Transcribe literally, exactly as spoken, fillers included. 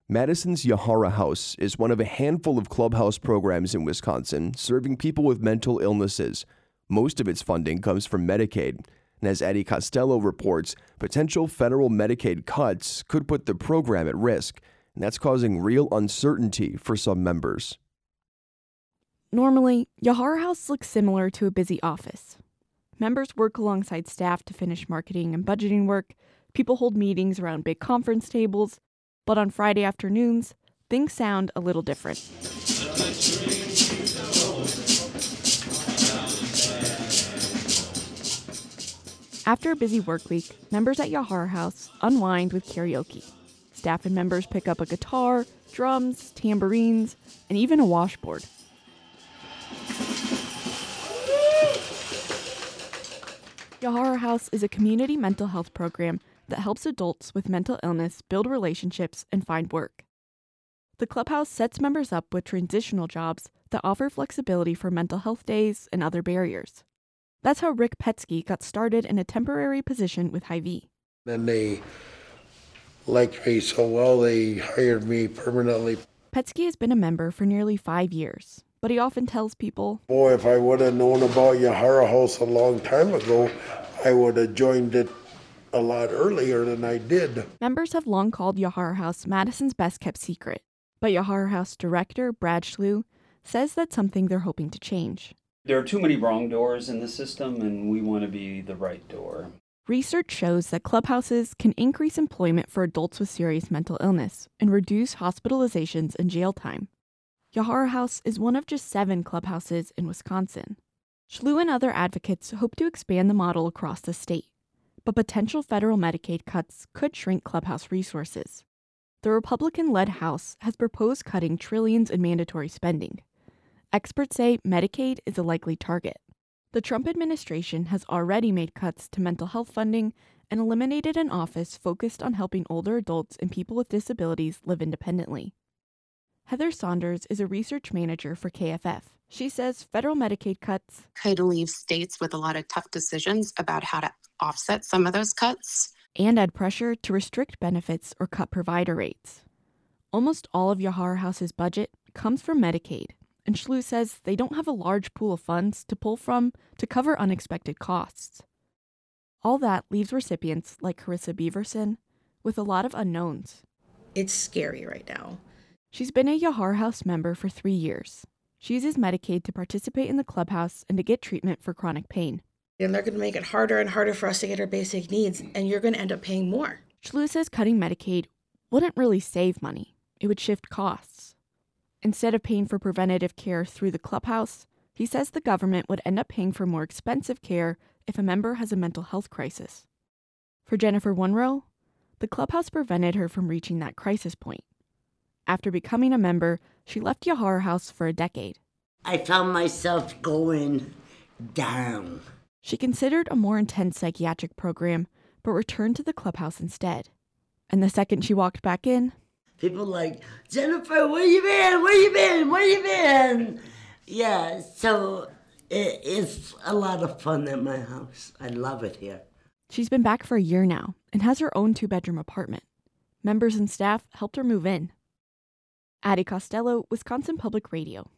Madison's Yahara House is one of a handful of clubhouse programs in Wisconsin serving people with mental illnesses. Most of its funding comes from Medicaid. And as Addie Costello reports, potential federal Medicaid cuts could put the program at risk, and that's causing real uncertainty for some members. Normally, Yahara House looks similar to a busy office. Members work alongside staff to finish marketing and budgeting work. People hold meetings around big conference tables. But on Friday afternoons, things sound a little different. After a busy work week, members at Yahara House unwind with karaoke. Staff and members pick up a guitar, drums, tambourines, and even a washboard. Yahara House is a community mental health program that helps adults with mental illness build relationships and find work. The clubhouse sets members up with transitional jobs that offer flexibility for mental health days and other barriers. That's how Rick Petsky got started in a temporary position with Hy-Vee. Then they liked me so well, they hired me permanently. Petsky has been a member for nearly five years, but he often tells people, Boy, if I would have known about Yahara House a long time ago, I would have joined it a lot earlier than I did. Members have long called Yahara House Madison's best-kept secret, but Yahara House director Brad Schlew says that's something they're hoping to change. There are too many wrong doors in the system, and we want to be the right door. Research shows that clubhouses can increase employment for adults with serious mental illness and reduce hospitalizations and jail time. Yahara House is one of just seven clubhouses in Wisconsin. Schlew and other advocates hope to expand the model across the state, but potential federal Medicaid cuts could shrink clubhouse resources. The Republican-led House has proposed cutting trillions in mandatory spending. Experts say Medicaid is a likely target. The Trump administration has already made cuts to mental health funding and eliminated an office focused on helping older adults and people with disabilities live independently. Heather Saunders is a research manager for K F F. She says federal Medicaid cuts could leave states with a lot of tough decisions about how to offset some of those cuts and add pressure to restrict benefits or cut provider rates. Almost all of Yahara House's budget comes from Medicaid, and Schlew says they don't have a large pool of funds to pull from to cover unexpected costs. All that leaves recipients like Carissa Beaverson with a lot of unknowns. It's scary right now. She's been a Yahara House member for three years. She uses Medicaid to participate in the clubhouse and to get treatment for chronic pain. And they're going to make it harder and harder for us to get our basic needs, and you're going to end up paying more. Schlew says cutting Medicaid wouldn't really save money. It would shift costs. Instead of paying for preventative care through the clubhouse, he says the government would end up paying for more expensive care if a member has a mental health crisis. For Jennifer Wunrow, the clubhouse prevented her from reaching that crisis point. After becoming a member, she left Yahara House for a decade. I found myself going down. She considered a more intense psychiatric program, but returned to the clubhouse instead. And the second she walked back in, people like, Jennifer, where you been? Where you been? Where you been? Yeah, so it, it's a lot of fun at my house. I love it here. She's been back for a year now and has her own two-bedroom apartment. Members and staff helped her move in. Addie Costello, Wisconsin Public Radio.